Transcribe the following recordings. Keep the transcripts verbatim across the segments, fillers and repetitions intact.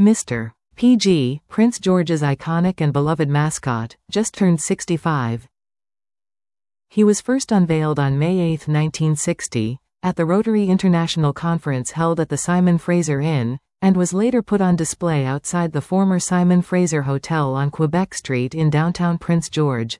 Mister P G, Prince George's iconic and beloved mascot, just turned sixty-five. He was first unveiled on May eighth, nineteen sixty, at the Rotary International Conference held at the Simon Fraser Inn, and was later put on display outside the former Simon Fraser Hotel on Quebec Street in downtown Prince George.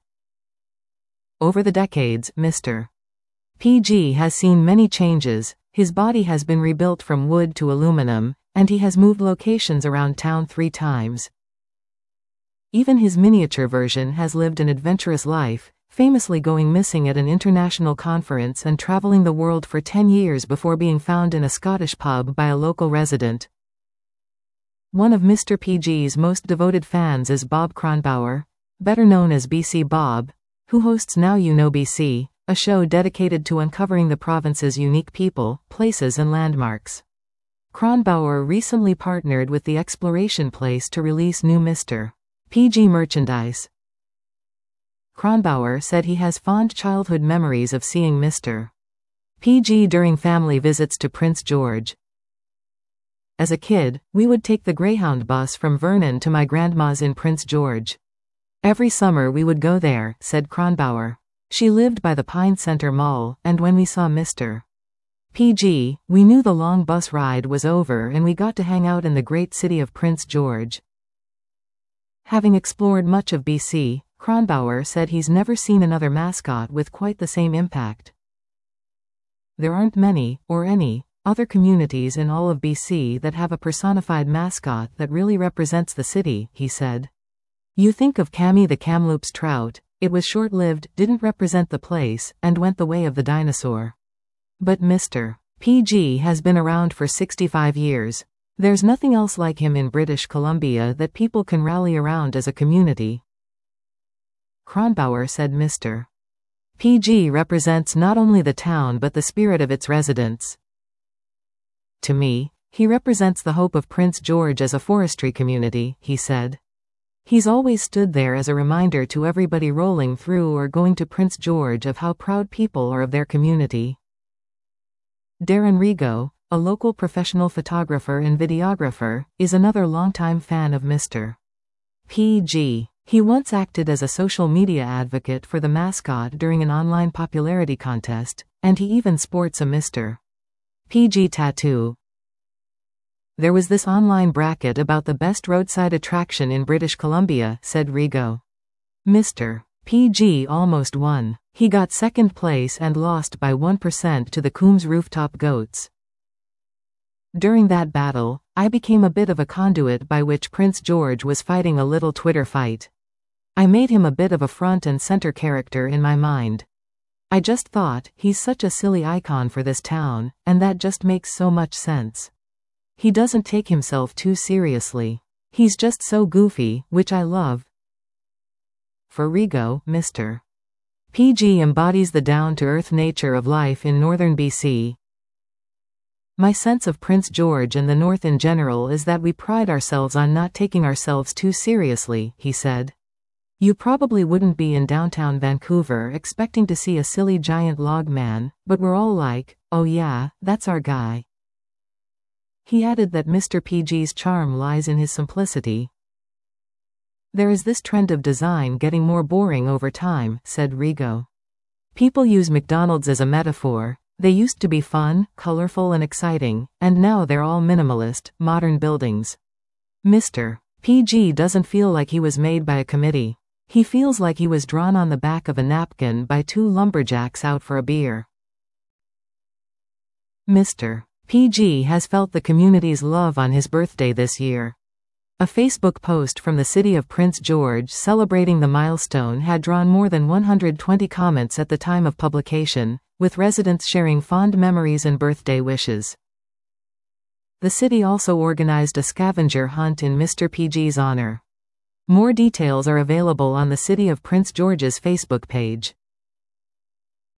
Over the decades, Mister P G has seen many changes. His body has been rebuilt from wood to aluminum, and he has moved locations around town three times. Even his miniature version has lived an adventurous life, famously going missing at an international conference and traveling the world for ten years before being found in a Scottish pub by a local resident. One of Mister P G's most devoted fans is Bob Kronbauer, better known as B C Bob, who hosts Now You Know B C, a show dedicated to uncovering the province's unique people, places and landmarks. Kronbauer recently partnered with the Exploration Place to release new Mister P G merchandise. Kronbauer said he has fond childhood memories of seeing Mister P G during family visits to Prince George. As a kid, we would take the Greyhound bus from Vernon to my grandma's in Prince George. Every summer we would go there, said Kronbauer. She lived by the Pine Center Mall, and when we saw Mister P G, we knew the long bus ride was over and we got to hang out in the great city of Prince George. Having explored much of B C, Kronbauer said he's never seen another mascot with quite the same impact. There aren't many, or any, other communities in all of B C that have a personified mascot that really represents the city, he said. You think of Cammy the Kamloops trout, it was short-lived, didn't represent the place, and went the way of the dinosaur. But Mister P G has been around for sixty-five years. There's nothing else like him in British Columbia that people can rally around as a community. Kronbauer said Mister P G represents not only the town but the spirit of its residents. To me, he represents the hope of Prince George as a forestry community, he said. He's always stood there as a reminder to everybody rolling through or going to Prince George of how proud people are of their community. Darren Rigo, a local professional photographer and videographer, is another longtime fan of Mister P G. He once acted as a social media advocate for the mascot during an online popularity contest, and he even sports a Mister P G tattoo. There was this online bracket about the best roadside attraction in British Columbia, said Rigo. Mister P G almost won. He got second place and lost by one percent to the Coombs Rooftop Goats. During that battle, I became a bit of a conduit by which Prince George was fighting a little Twitter fight. I made him a bit of a front and center character in my mind. I just thought, he's such a silly icon for this town, and that just makes so much sense. He doesn't take himself too seriously. He's just so goofy, which I love. For Rigo, Mister P G embodies the down-to-earth nature of life in northern B C. My sense of Prince George and the North in general is that we pride ourselves on not taking ourselves too seriously, he said. You probably wouldn't be in downtown Vancouver expecting to see a silly giant log man, but we're all like, oh yeah, that's our guy. He added that Mister P G's charm lies in his simplicity. There is this trend of design getting more boring over time, said Rigo. People use McDonald's as a metaphor. They used to be fun, colorful and exciting, and now they're all minimalist, modern buildings. Mister P G doesn't feel like he was made by a committee. He feels like he was drawn on the back of a napkin by two lumberjacks out for a beer. Mister P G has felt the community's love on his birthday this year. A Facebook post from the city of Prince George celebrating the milestone had drawn more than one hundred twenty comments at the time of publication, with residents sharing fond memories and birthday wishes. The city also organized a scavenger hunt in Mister P G's honor. More details are available on the City of Prince George's Facebook page.